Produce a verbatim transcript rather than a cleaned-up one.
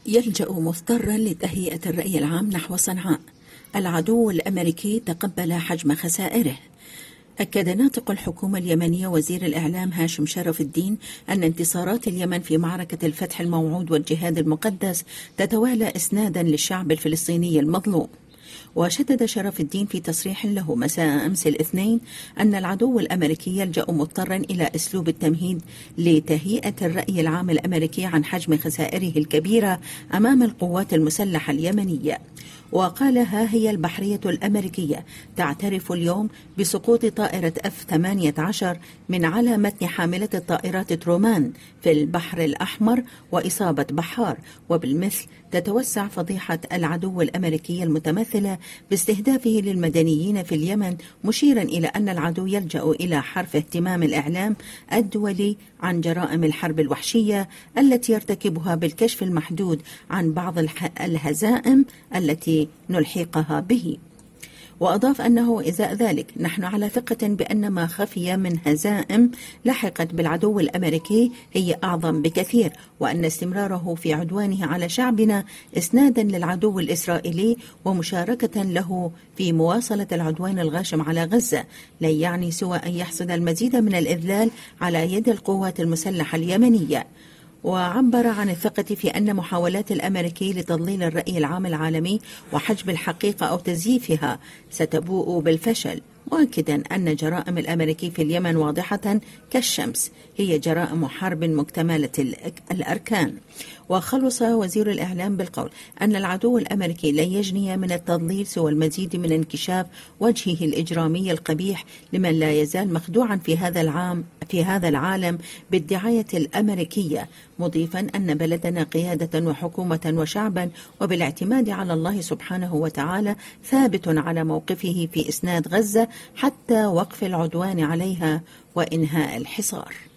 يلجأ مضطرا لتهيئة الرأي العام نحو صنعاء. العدو الأمريكي تقبل حجم خسائره. أكد ناطق الحكومة اليمنية وزير الإعلام هاشم شرف الدين أن انتصارات اليمن في معركة الفتح الموعود والجهاد المقدس تتوالى إسنادا للشعب الفلسطيني المظلوم. وشدد شرف الدين في تصريح له مساء أمس الاثنين أن العدو الأمريكي يلجأ مضطرا إلى أسلوب التمهيد لتهيئة الرأي العام الأمريكي عن حجم خسائره الكبيرة أمام القوات المسلحة اليمنية. وقال: ها هي البحرية الأمريكية تعترف اليوم بسقوط طائرة إف ثمانية عشر من على متن حاملة الطائرات ترومان في البحر الأحمر وإصابة بحار، وبالمثل تتوسع فضيحة العدو الأمريكي المتمثلة باستهدافه للمدنيين في اليمن، مشيرا إلى أن العدو يلجأ إلى حرف اهتمام الإعلام الدولي عن جرائم الحرب الوحشية التي يرتكبها بالكشف المحدود عن بعض الهزائم التي نلحقها به. وأضاف أنه إزاء ذلك نحن على ثقة بأن ما خفي من هزائم لحقت بالعدو الأمريكي هي أعظم بكثير، وأن استمراره في عدوانه على شعبنا إسنادا للعدو الإسرائيلي ومشاركة له في مواصلة العدوان الغاشم على غزة لا يعني سوى أن يحصد المزيد من الإذلال على يد القوات المسلحة اليمنية. وعبر عن الثقة في أن محاولات الأمريكي لتضليل الرأي العام العالمي وحجب الحقيقة أو تزييفها ستبوء بالفشل، مؤكدا أن جرائم الأمريكي في اليمن واضحة كالشمس، هي جرائم حرب مكتملة الأركان. وخلص وزير الإعلام بالقول أن العدو الأمريكي لن يجني من التضليل سوى المزيد من انكشاف وجهه الإجرامي القبيح لمن لا يزال مخدوعا في هذا العام في هذا العالم بالدعاية الأمريكية، مضيفا أن بلدنا قيادة وحكومة وشعبا وبالاعتماد على الله سبحانه وتعالى ثابت على موقفه في إسناد غزة حتى وقف العدوان عليها وإنهاء الحصار.